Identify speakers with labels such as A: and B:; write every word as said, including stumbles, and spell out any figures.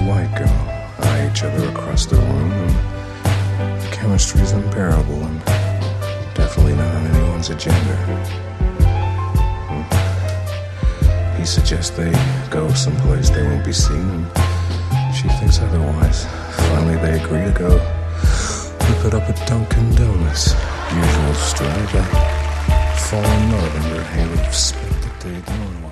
A: white girl eye each other across the room, and the chemistry's unbearable and definitely not on anyone's agenda. He suggests they go someplace they won't be seen, and she thinks otherwise. Finally, they agree to go whip it up at Dunkin' Donuts. Usual story, they fall in love under a halo of spectacle.